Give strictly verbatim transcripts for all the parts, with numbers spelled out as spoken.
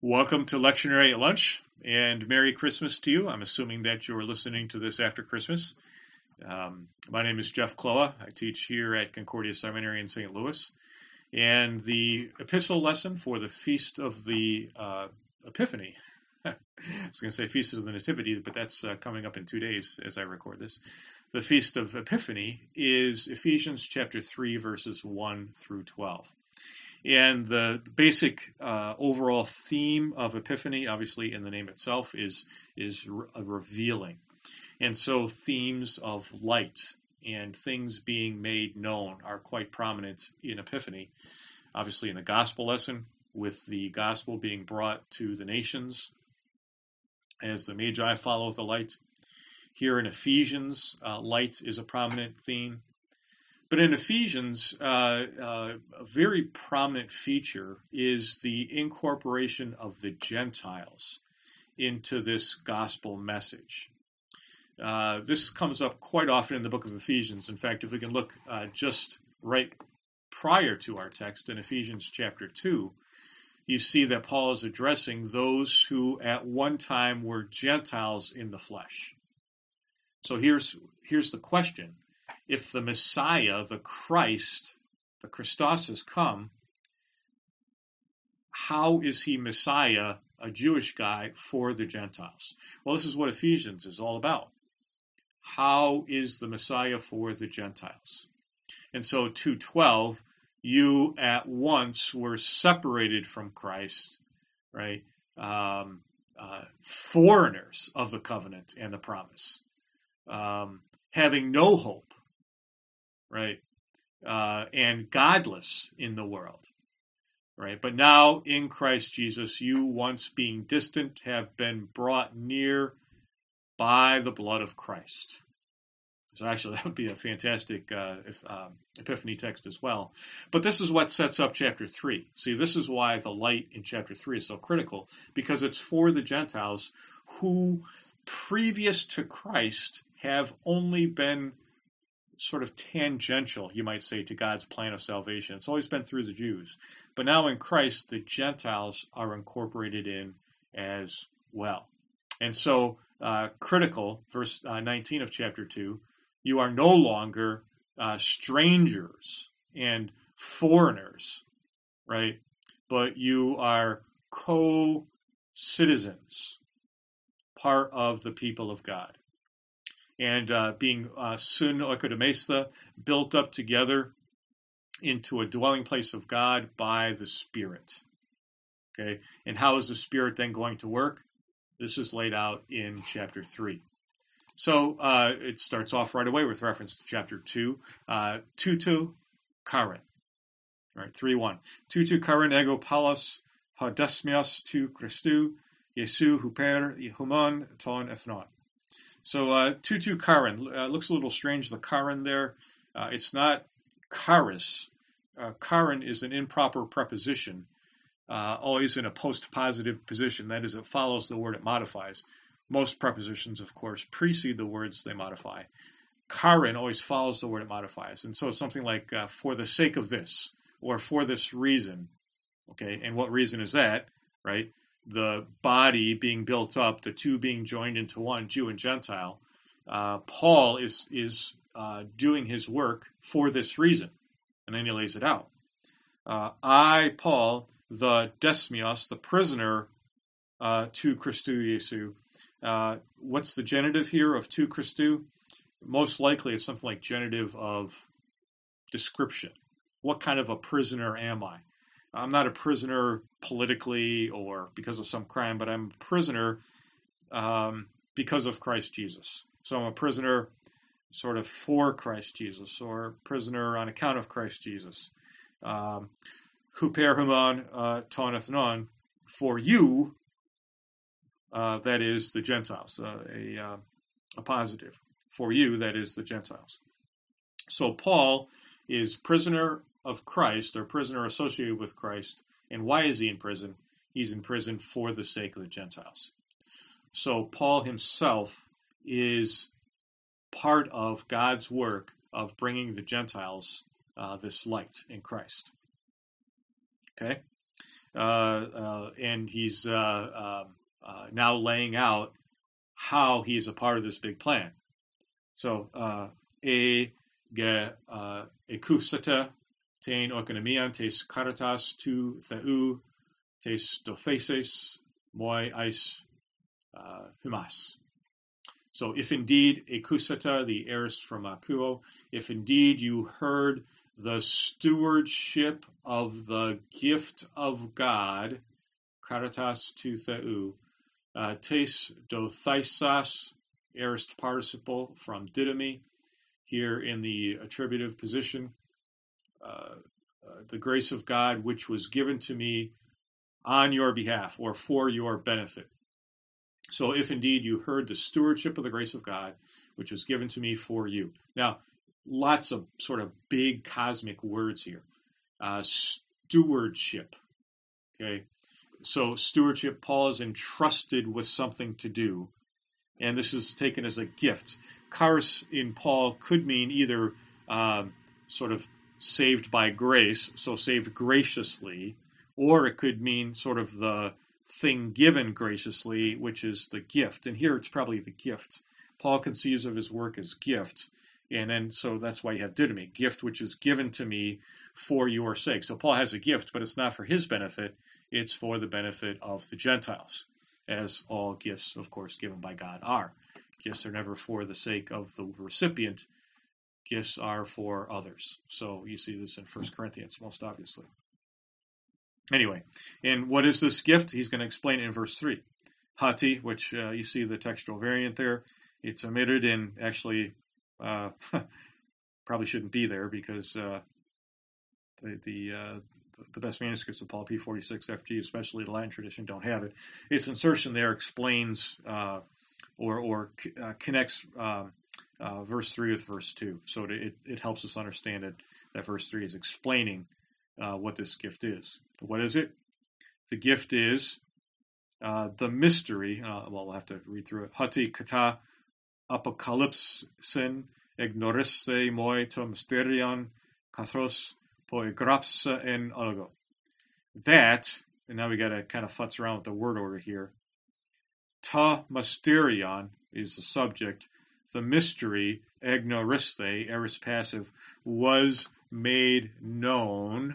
Welcome to Lectionary at Lunch, and Merry Christmas to you. I'm assuming that you're listening to this after Christmas. Um, my name is Jeff Kloa. I teach here at Concordia Seminary in Saint Louis. And the epistle lesson for the Feast of the uh, Epiphany, I was going to say Feast of the Nativity, but that's uh, coming up in two days as I record this. The Feast of Epiphany is Ephesians chapter three, verses one through twelve. And the basic uh, overall theme of Epiphany, obviously in the name itself, is, is re- a revealing. And so themes of light and things being made known are quite prominent in Epiphany. Obviously in the gospel lesson, with the gospel being brought to the nations as the Magi follow the light. Here in Ephesians, uh, light is a prominent theme. But in Ephesians, uh, uh, a very prominent feature is the incorporation of the Gentiles into this gospel message. Uh, this comes up quite often in the book of Ephesians. In fact, if we can look uh, just right prior to our text in Ephesians chapter two, you see that Paul is addressing those who at one time were Gentiles in the flesh. So here's, here's the question. If the Messiah, the Christ, the Christos has come, how is he Messiah, a Jewish guy, for the Gentiles? Well, this is what Ephesians is all about. How is the Messiah for the Gentiles? And so two twelve, you at once were separated from Christ, right? Um, uh, foreigners of the covenant and the promise, um, having no hope. Right, uh, and godless in the world, right? But now in Christ Jesus, you once being distant have been brought near by the blood of Christ. So actually, that would be a fantastic uh, if, um, Epiphany text as well. But this is what sets up chapter three. See, this is why the light in chapter three is so critical, because it's for the Gentiles who, previous to Christ, have only been sort of tangential, you might say, to God's plan of salvation. It's always been through the Jews. But now in Christ, the Gentiles are incorporated in as well. And so, uh, critical, verse uh, nineteen of chapter two, you are no longer uh, strangers and foreigners, right? But you are co-citizens, part of the people of God. And uh, being uh, sun oikodomesta, built up together into a dwelling place of God by the Spirit. Okay, and how is the Spirit then going to work? This is laid out in chapter three. So uh, it starts off right away with reference to chapter two. Uh, tutu karen. All right, three one. Tutu karen ego palos hadesmios tu Christou, Jesu huper human ton ethnon. So uh, tutu karen uh, looks a little strange, the karen there. Uh, it's not charis. Uh, karen is an improper preposition, uh, always in a post-positive position. That is, it follows the word it modifies. Most prepositions, of course, precede the words they modify. Karen always follows the word it modifies. And so something like uh, for the sake of this, or for this reason. Okay, and what reason is that, right? The body being built up, the two being joined into one, Jew and Gentile. Uh, Paul is is uh, doing his work for this reason, and then he lays it out. Uh, I, Paul, the desmios, the prisoner, uh, to Christou Jesu. Uh, what's the genitive here of to Christou? Most likely it's something like genitive of description. What kind of a prisoner am I? I'm not a prisoner politically or because of some crime, but I'm a prisoner um, because of Christ Jesus. So I'm a prisoner sort of for Christ Jesus, or prisoner on account of Christ Jesus. Um, Huper human ton ethnon, for you, uh, that is the Gentiles, uh, a, uh, a positive. For you, that is the Gentiles. So Paul is prisoner of Christ, or prisoner associated with Christ. And why is he in prison? He's in prison for the sake of the Gentiles. So Paul himself is part of God's work of bringing the Gentiles uh, this light in Christ. Okay? uh, uh, and he's uh, um, uh, now laying out how he is a part of this big plan. So, uh, e ge uh, ekusata tein oikonomian tes karatas tu theu tes dotheses moi eis uh, humas. So, if indeed ekusata, the aorist from akuo, if indeed you heard the stewardship of the gift of God, karatas tu theu, uh, tes dotheisas, aorist participle from didomi, here in the attributive position, uh, uh, the grace of God which was given to me on your behalf or for your benefit. So if indeed you heard the stewardship of the grace of God which was given to me for you. Now, lots of sort of big cosmic words here. Uh, stewardship, okay? So stewardship, Paul is entrusted with something to do, and this is taken as a gift. Charis in Paul could mean either um, sort of saved by grace, so saved graciously, or it could mean sort of the thing given graciously, which is the gift. And here it's probably the gift. Paul conceives of his work as gift, and then so that's why you have didomi, gift which is given to me for your sake. So Paul has a gift, but it's not for his benefit, it's for the benefit of the Gentiles, as all gifts, of course, given by God are. Gifts are never for the sake of the recipient. Gifts are for others. So you see this in First Corinthians, most obviously. Anyway, and what is this gift? He's going to explain it in verse three. Hati, which uh, you see the textual variant there, it's omitted and actually uh, probably shouldn't be there because uh, the the, uh, the best manuscripts of Paul, P forty-six F G, especially the Latin tradition, don't have it. Its insertion there explains uh, or or uh, connects um, uh, verse three with verse two, so it it helps us understand it. That verse three is explaining uh, what this gift is. What is it? The gift is uh, the mystery. Uh, well, we'll have to read through it. Hati kata apocalypsin ignorisse moi to mysterion kathros poigrapsa en algo. That, and now we got to kind of futz around with the word order here. Ta mysterion is the subject. The mystery, ignoriste, aorist passive, was made known.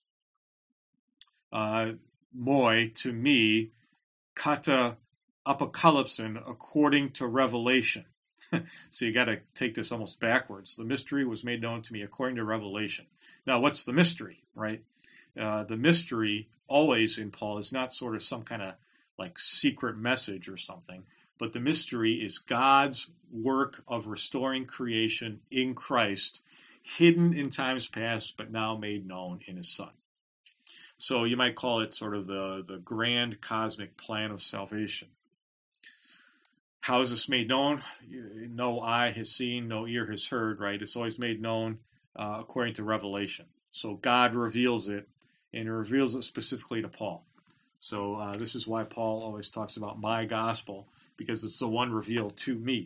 Uh, moi, to me, kata apocalypsin, according to revelation. So you got to take this almost backwards. The mystery was made known to me according to revelation. Now, what's the mystery, right? Uh, the mystery always in Paul is not sort of some kind of like secret message or something, but the mystery is God's work of restoring creation in Christ, hidden in times past, but now made known in his Son. So you might call it sort of the, the grand cosmic plan of salvation. How is this made known? No eye has seen, no ear has heard, right? It's always made known uh, according to revelation. So God reveals it, and he reveals it specifically to Paul. So uh, this is why Paul always talks about my gospel, because it's the one revealed to me.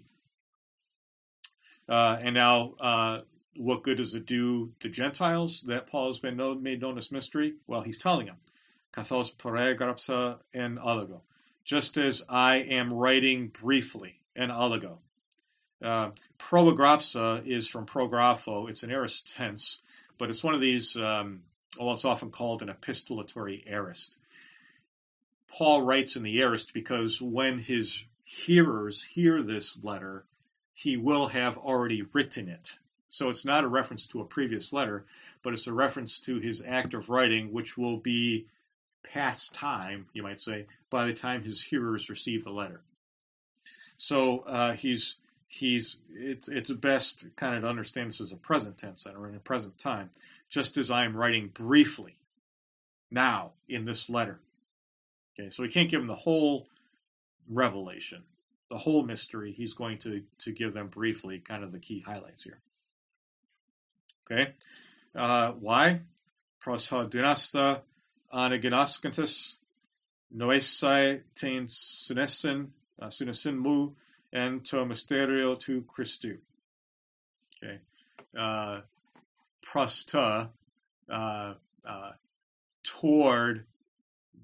Uh, and now, uh, what good does it do the Gentiles that Paul has been known, made known as mystery? Well, he's telling them, kathos poregrapsa en algo. Just as I am writing briefly, en algo. Uh, proegrapsa is from prographo. It's an aorist tense, but it's one of these, um, well, it's often called an epistolatory aorist. Paul writes in the aorist because when his hearers hear this letter, he will have already written it. So it's not a reference to a previous letter, but it's a reference to his act of writing, which will be past time, you might say, by the time his hearers receive the letter. So uh, he's he's it's it's best kind of to understand this as a present tense or in a present time, just as I am writing briefly now in this letter. Okay, so he can't give them the whole revelation, the whole mystery. He's going to to give them briefly, kind of the key highlights here. Okay, uh, why? Pros ha dynasta anaginaskantis noesai ten sunesin sunesin mu en to mysterio tu Christu. Okay, uh, prosta uh, uh, toward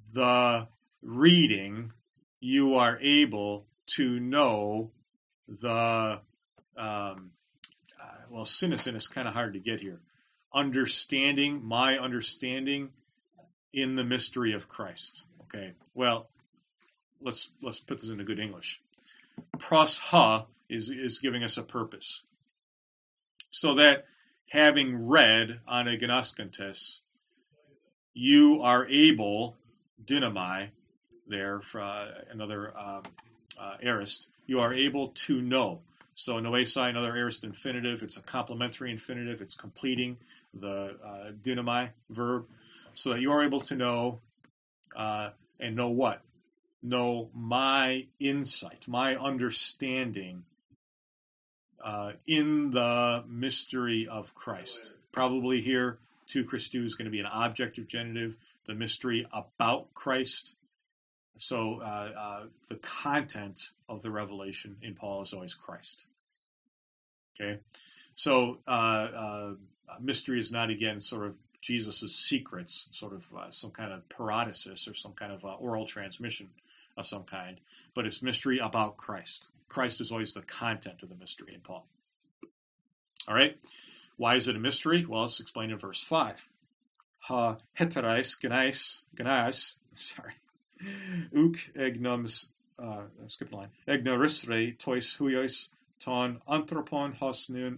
the reading, you are able to know the, um, uh, well, sinison is kind of hard to get here. Understanding, my understanding in the mystery of Christ. Okay, well, let's let's put this into good English. Pros ha is, is giving us a purpose. So that having read anagnaskantes, you are able, dynamai, there for uh, another um, uh, aorist, you are able to know. So noesai, another aorist infinitive, it's a complementary infinitive, it's completing the uh, dynamai verb, so that you are able to know, uh, and know what? Know my insight, my understanding uh, in the mystery of Christ. Probably here, to Christou is going to be an objective genitive, the mystery about Christ. So uh, uh, the content of the revelation in Paul is always Christ. Okay, so uh, uh, mystery is not, again, sort of Jesus' secrets, sort of uh, some kind of paradosis or some kind of uh, oral transmission of some kind, but it's mystery about Christ. Christ is always the content of the mystery in Paul. All right, why is it a mystery? Well, it's explained in verse five. Ha heterais genais genais, sorry, uk egnoms, uh, I'm skipping a line, egnorisre tois huios ton anthropon hos nun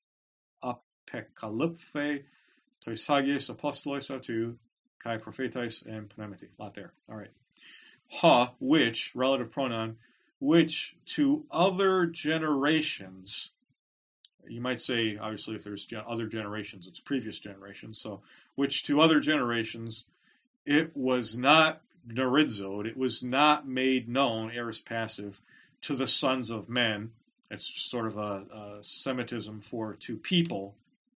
apekalypthe tois hagios apostolos autu kai prophetais and pneumati. Lot there. All right. Ha, which, relative pronoun, which to other generations, you might say, obviously, if there's gen- other generations, it's previous generations, so, which to other generations, it was not neridzod, it was not made known, aorist passive, to the sons of men. It's just sort of a, a Semitism for to people.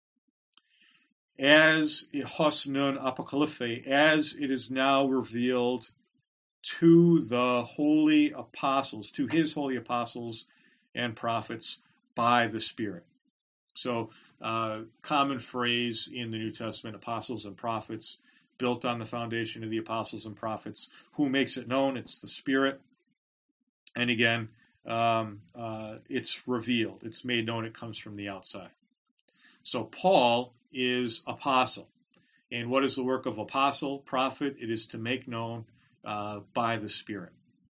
As hos nun apocalypthe, as it is now revealed to the holy apostles, to his holy apostles and prophets by the Spirit. So, uh, common phrase in the New Testament, apostles and prophets, built on the foundation of the apostles and prophets. Who makes it known? It's the Spirit. And again, um, uh, it's revealed. It's made known. It comes from the outside. So Paul is apostle. And what is the work of apostle, prophet? It is to make known uh, by the Spirit.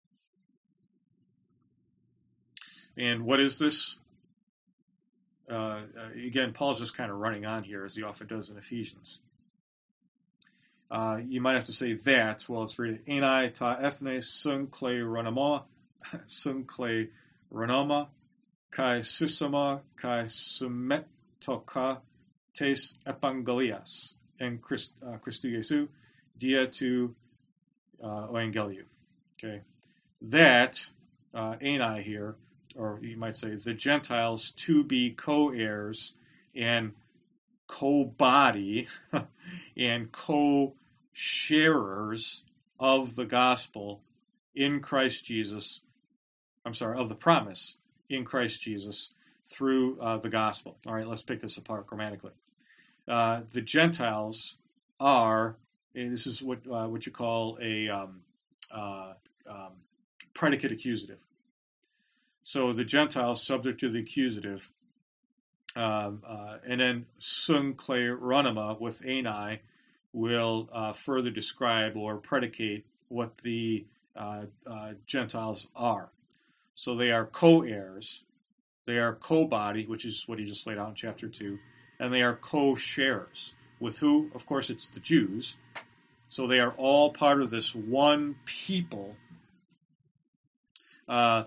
And what is this? Uh, again, Paul's just kind of running on here, as he often does in Ephesians. Uh, you might have to say that. Well, it's really enai ta ethne sun clay ranama, sun clay ranama, kai susama, kai sumetoka tes evangelias, and Christ, uh, Christu Jesu, dia tu uh, evangeliu. Okay, that uh, enai here, or you might say the Gentiles, to be co-heirs and co-body and co-sharers of the gospel in Christ Jesus. I'm sorry, of the promise in Christ Jesus through uh, the gospel. All right, let's pick this apart grammatically. Uh, the Gentiles are, and this is what uh, what you call a um, uh, um, predicate accusative. So the Gentiles, subject to the accusative, um, uh, and then sun clay ranama with enai will uh, further describe or predicate what the uh, uh, Gentiles are. So they are co-heirs, they are co-body, which is what he just laid out in chapter two, and they are co-sharers. With who? Of course, it's the Jews. So they are all part of this one people. Uh,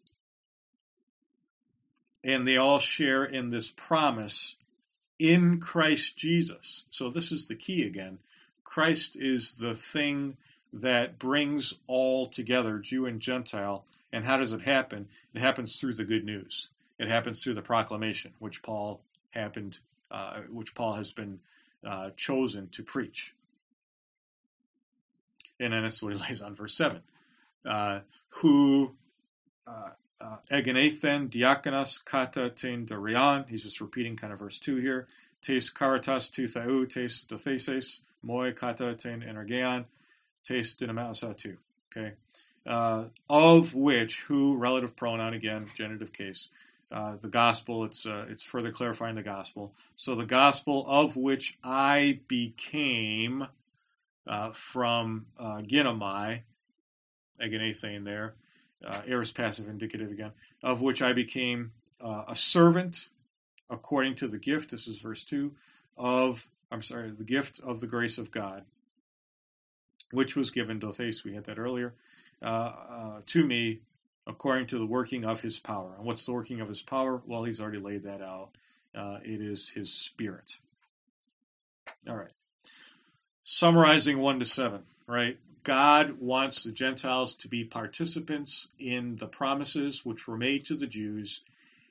And they all share in this promise in Christ Jesus. So this is the key again. Christ is the thing that brings all together, Jew and Gentile. And how does it happen? It happens through the good news. It happens through the proclamation, which Paul happened, uh, which Paul has been uh, chosen to preach. And then that's what he lays on verse seven. Uh, who uh, Uh, Egenathen diakonos kata ten darion. He's just repeating kind of verse two here. Tes karatas tu theou, tes dotheses, moi kata ten energeon, taste dinamasa too. Okay, uh, of which who relative pronoun again genitive case. Uh, the gospel. It's uh, it's further clarifying the gospel. So the gospel of which I became uh, from uh, ginomai, agonethane there, uh, aorist passive indicative again, of which I became uh, a servant according to the gift. This is verse two of. I'm sorry, the gift of the grace of God, which was given, dothes, we had that earlier, uh, uh, to me according to the working of his power. And what's the working of his power? Well, he's already laid that out. Uh, it is his Spirit. All right. Summarizing one to seven, right? God wants the Gentiles to be participants in the promises which were made to the Jews.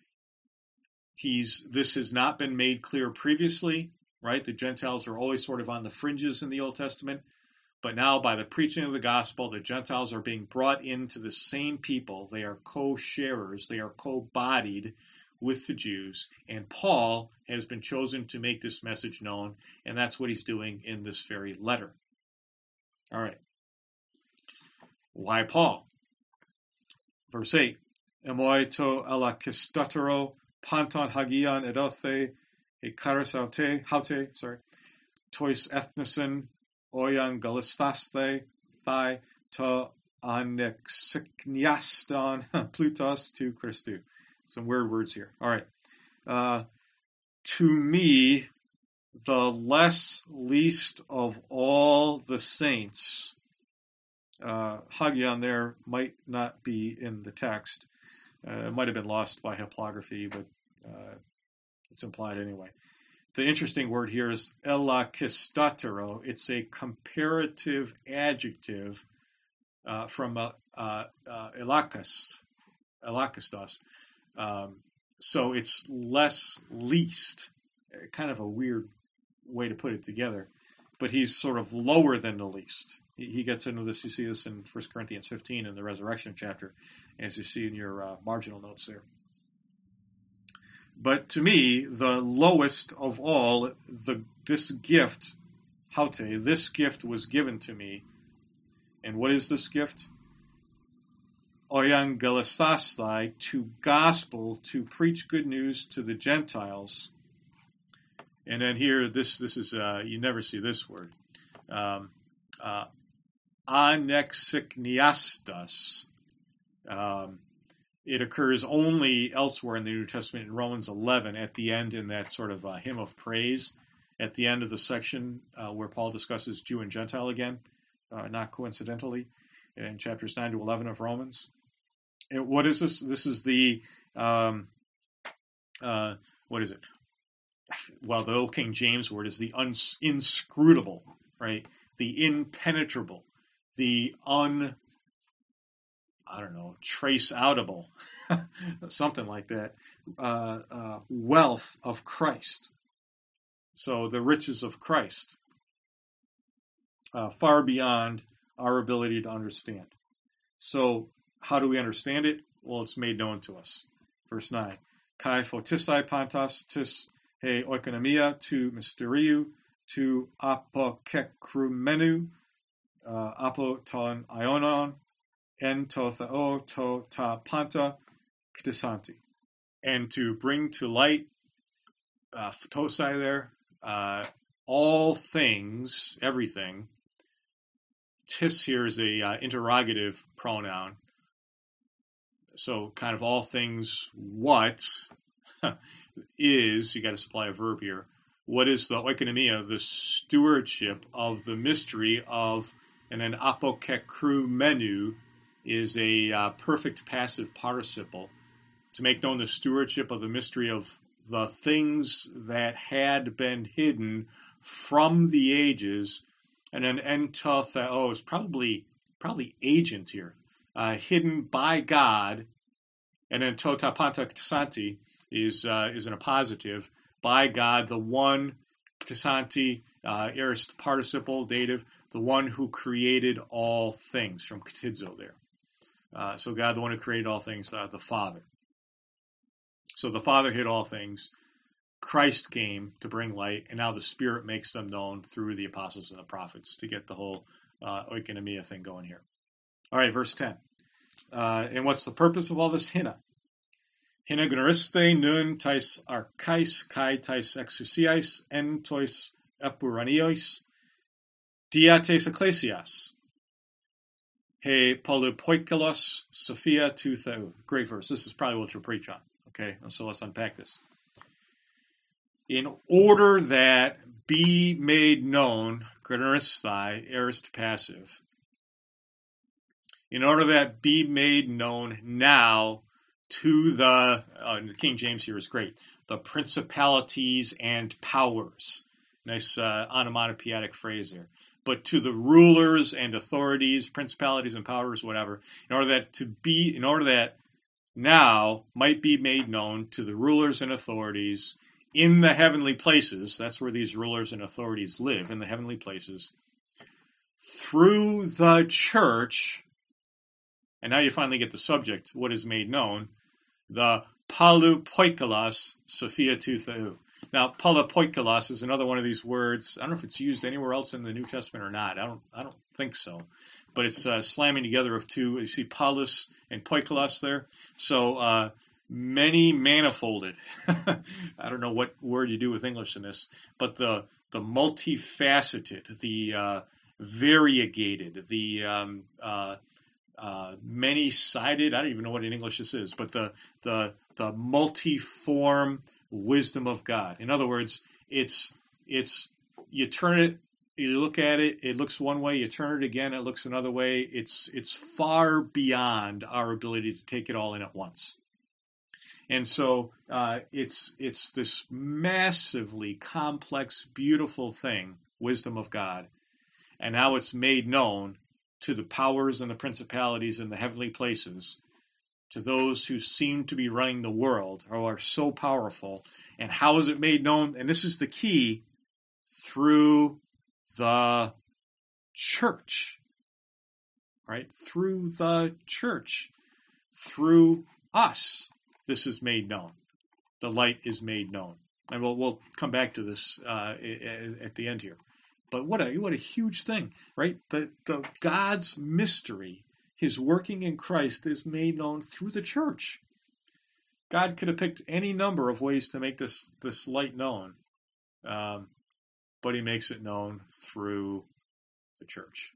He's, this has not been made clear previously, right? The Gentiles are always sort of on the fringes in the Old Testament. But now, by the preaching of the gospel, the Gentiles are being brought into the same people. They are co-sharers. They are co-bodied with the Jews. And Paul has been chosen to make this message known, and that's what he's doing in this very letter. All right. Why Paul? Verse eight. Emoi to elakistatero panton hagion edothe ekarasaute haute, sorry, tois ethnisen oian galistaste thai to anexikniaston plutos to Christu. Some weird words here. All right. Uh, to me, the less least of all the saints, uh, hagion there might not be in the text. Uh, it might have been lost by haplography, but uh, it's implied anyway. The interesting word here is elakistatero. It's a comparative adjective uh, from uh, uh, uh, elakist, elakistos. Um, so it's less least, kind of a weird way to put it together. But he's sort of lower than the least. He, he gets into this. You see this in First Corinthians fifteen in the resurrection chapter, as you see in your uh, marginal notes there. But to me, the lowest of all, the this gift, haute, this gift was given to me. And what is this gift? Euangelistastai, to gospel, to preach good news to the Gentiles. And then here, this this is, uh, you never see this word. Um, uh, anexikniastas. Um, It occurs only elsewhere in the New Testament in Romans eleven at the end in that sort of uh, hymn of praise at the end of the section uh, where Paul discusses Jew and Gentile again, uh, not coincidentally, in chapters nine to eleven of Romans. And what is this? This is the, um, uh, what is it? Well, the old King James word is the uns- inscrutable, right? The impenetrable, the un... I don't know, trace outable, something like that, uh, uh, wealth of Christ. So the riches of Christ, uh, far beyond our ability to understand. So how do we understand it? Well, it's made known to us. Verse nine, kai photisai pantas tis he oikonomia tu mysteriou tu apokekrumenu uh, apo ton ionon en to theo to ta panta ktisanti, and to bring to light, uh, photosai there, uh, all things, everything. Tis here is a uh, interrogative pronoun, so kind of all things. What is? You got to supply a verb here. What is the oikonomia, the stewardship of the mystery of, and then apokekrumenu is a uh, perfect passive participle, to make known the stewardship of the mystery of the things that had been hidden from the ages. And then ento theo is probably probably agent here, uh, hidden by God. And then tota panta ktisanti is uh, is in a positive, by God, the one, ktisanti, uh, aorist participle, dative, the one who created all things, from ktizo there. Uh, so God, the one who created all things, uh, the Father. So the Father hid all things. Christ came to bring light, and now the Spirit makes them known through the apostles and the prophets to get the whole uh, oikonomia thing going here. All right, verse ten. Uh, and what's the purpose of all this hina? Hina gnoriste nun tais archais kai tais exousiais en tois epuranios diates ecclesias. He polypoikilos sophia tu theu. Great verse. This is probably what you'll preach on. Okay, so let's unpack this. In order that be made known, gnoristai, aorist passive, in order that be made known now to the, uh, the King James here is great, the principalities and powers. Nice uh, onomatopoeic phrase there. But to the rulers and authorities, principalities and powers, whatever, in order that to be, in order that now might be made known to the rulers and authorities in the heavenly places, that's where these rulers and authorities live, in the heavenly places, through the church, and now you finally get the subject, what is made known, the palupoikolos sophia tu theu. Now, palupoikolos is another one of these words. I don't know if it's used anywhere else in the New Testament or not. I don't. I don't think so. But it's uh, slamming together of two. You see palus and poikolos there. So uh, many manifolded. I don't know what word you do with English in this, but the the multifaceted, the uh, variegated, the um, uh, uh, many-sided. I don't even know what in English this is, but the the the multiform wisdom of God. In other words, it's it's you turn it, you look at it, it looks one way, you turn it again, it looks another way. It's it's far beyond our ability to take it all in at once. And so uh, it's it's this massively complex, beautiful thing, wisdom of God, and how it's made known to the powers and the principalities in the heavenly places, to those who seem to be running the world, or are so powerful. And how is it made known? And this is the key, through the church, right? Through the church, through us, this is made known. The light is made known. And we'll, we'll come back to this uh, at the end here. But what a what a huge thing, right? The, the God's mystery, his working in Christ, is made known through the church. God could have picked any number of ways to make this, this light known, um, but he makes it known through the church.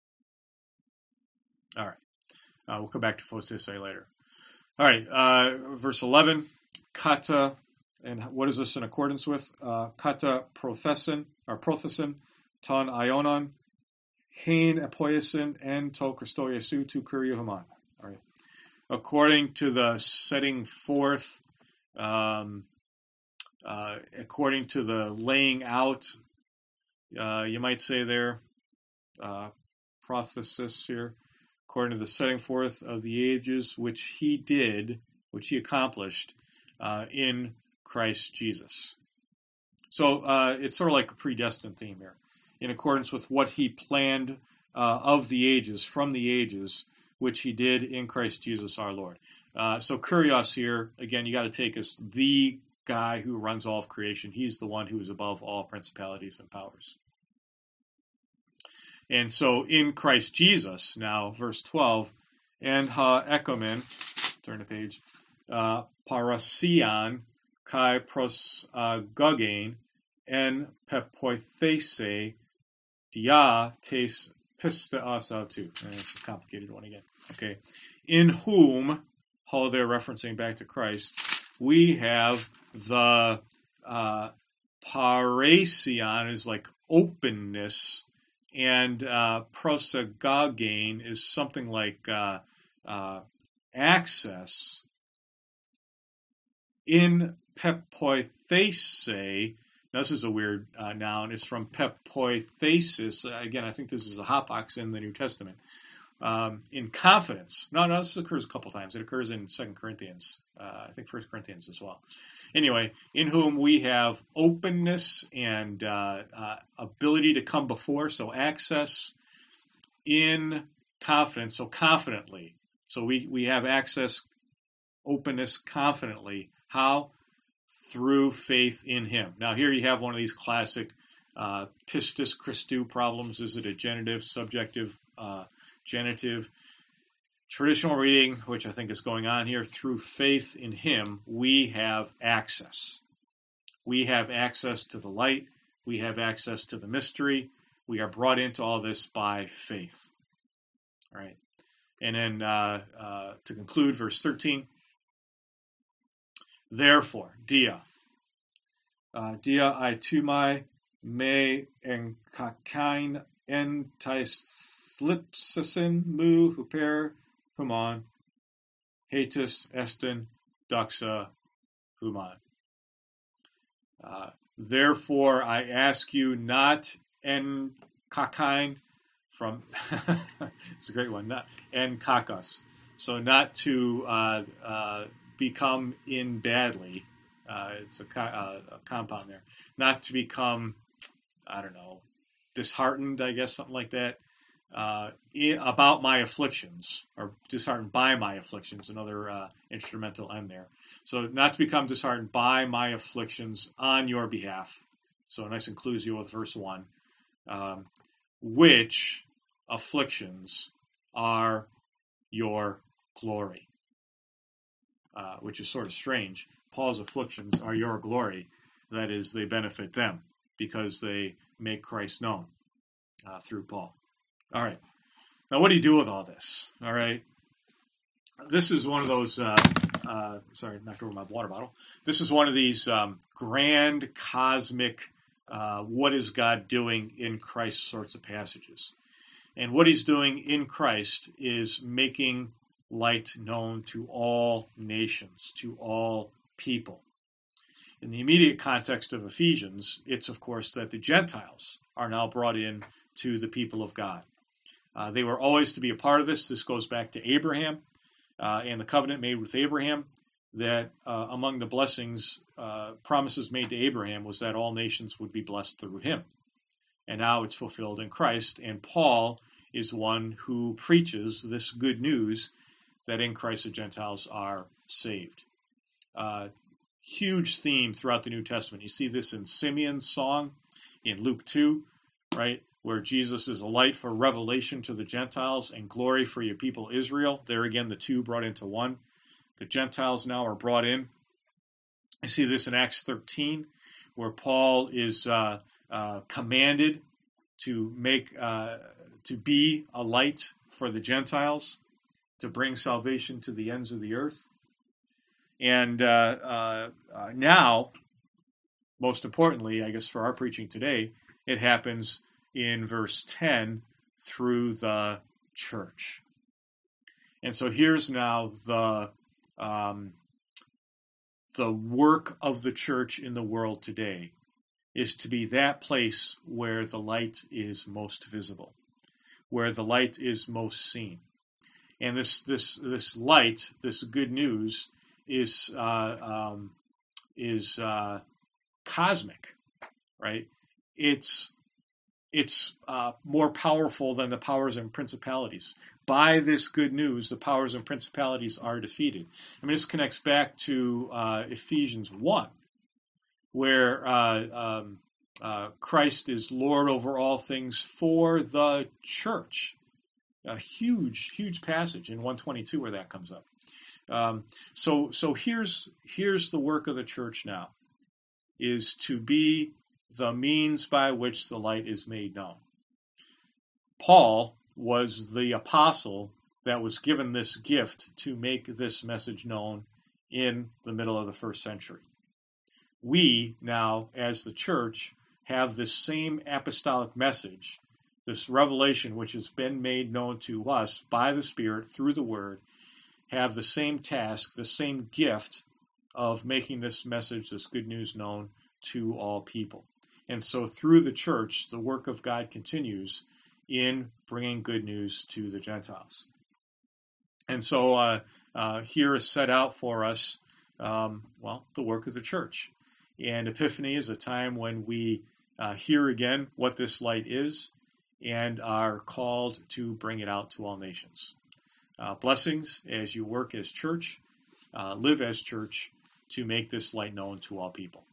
All right. Uh, we'll come back to photosei later. All right. Uh, verse eleven, kata, and what is this in accordance with? Uh, kata prothesin, or prothesin, ton ionon, hein epoiesin, en to Christo Jesu tu kuriuhaman. All right. According to the setting forth, um, uh, according to the laying out, uh, you might say there, uh, prothesis here, according to the setting forth of the ages, which he did, which he accomplished uh, in Christ Jesus. So uh, it's sort of like a predestined theme here, in accordance with what he planned uh, of the ages, from the ages, which he did in Christ Jesus our Lord. Uh, so kurios here, again, you got to take as the guy who runs all of creation. He's the one who is above all principalities and powers. And so in Christ Jesus, now, verse twelve, en ha ekomen, turn the page, uh, parasian kai pros uh, gogain en pepoithese dia tes pista asa tu. And it's a complicated one again. Okay. In whom, how they're referencing back to Christ, we have the uh, parasian is like openness, and uh, prosagagain is something like uh, uh, access. In pepoithese, now this is a weird uh, noun, it's from pepoithesis. Again, I think this is a hapax in the New Testament. Um, in confidence. No, no, this occurs a couple times. It occurs in Second Corinthians. Uh, I think First Corinthians as well. Anyway, in whom we have openness and uh, uh, ability to come before, so access in confidence, so confidently. So we, we have access, openness confidently. How? Through faith in him. Now here you have one of these classic uh, pistis Christou problems. Is it a genitive, subjective, uh, genitive? Traditional reading, which I think is going on here, through faith in him, we have access. We have access to the light. We have access to the mystery. We are brought into all this by faith. All right. And then uh, uh, to conclude, verse thirteen. Therefore, dia. Uh, dia itumai me enkakain entais flipsasin mu huper human hatus esten duxa human. Uh, therefore, I ask you not en kakain from, it's a great one, not en kakas. So not to uh, uh, become in badly. Uh, it's a, uh, a compound there. Not to become, I don't know, disheartened, I guess, something like that. Uh, in, about my afflictions, or disheartened by my afflictions, another uh, instrumental end there. So not to become disheartened by my afflictions on your behalf. So a nice inclusio with verse one. Um, which afflictions are your glory? Uh, which is sort of strange. Paul's afflictions are your glory. That is, they benefit them because they make Christ known uh, through Paul. All right. Now, what do you do with all this? All right. This is one of those, uh, uh, sorry, knocked over my water bottle. This is one of these um, grand, cosmic, uh, what is God doing in Christ sorts of passages. And what he's doing in Christ is making light known to all nations, to all people. In the immediate context of Ephesians, it's, of course, that the Gentiles are now brought in to the people of God. Uh, they were always to be a part of this. This goes back to Abraham uh, and the covenant made with Abraham, that uh, among the blessings, uh, promises made to Abraham was that all nations would be blessed through him. And now it's fulfilled in Christ. And Paul is one who preaches this good news that in Christ the Gentiles are saved. Uh, huge theme throughout the New Testament. You see this in Simeon's song in Luke two, right? Where Jesus is a light for revelation to the Gentiles and glory for your people Israel. There again, the two brought into one. The Gentiles now are brought in. I see this in Acts thirteen, where Paul is uh, uh, commanded to make, uh, to be a light for the Gentiles, to bring salvation to the ends of the earth. And uh, uh, uh, now, most importantly, I guess for our preaching today, it happens in verse ten through the church. And so here's now the um, the work of the church in the world today is to be that place where the light is most visible, where the light is most seen. And this this this light, this good news, is uh, um, is uh, cosmic, right? It's it's uh, more powerful than the powers and principalities. By this good news, the powers and principalities are defeated. I mean, this connects back to uh, Ephesians one, where uh, um, uh, Christ is Lord over all things for the church. A huge, huge passage in one twenty-two where that comes up. Um, so, so here's here's the work of the church now, is to be the means by which the light is made known. Paul was the apostle that was given this gift to make this message known in the middle of the first century. We now, as the church, have this same apostolic message, this revelation which has been made known to us by the Spirit through the Word, have the same task, the same gift of making this message, this good news, known to all people. And so through the church, the work of God continues in bringing good news to the Gentiles. And so uh, uh, here is set out for us, um, well, the work of the church. And Epiphany is a time when we uh, hear again what this light is and are called to bring it out to all nations. Uh, blessings as you work as church, uh, live as church, to make this light known to all people.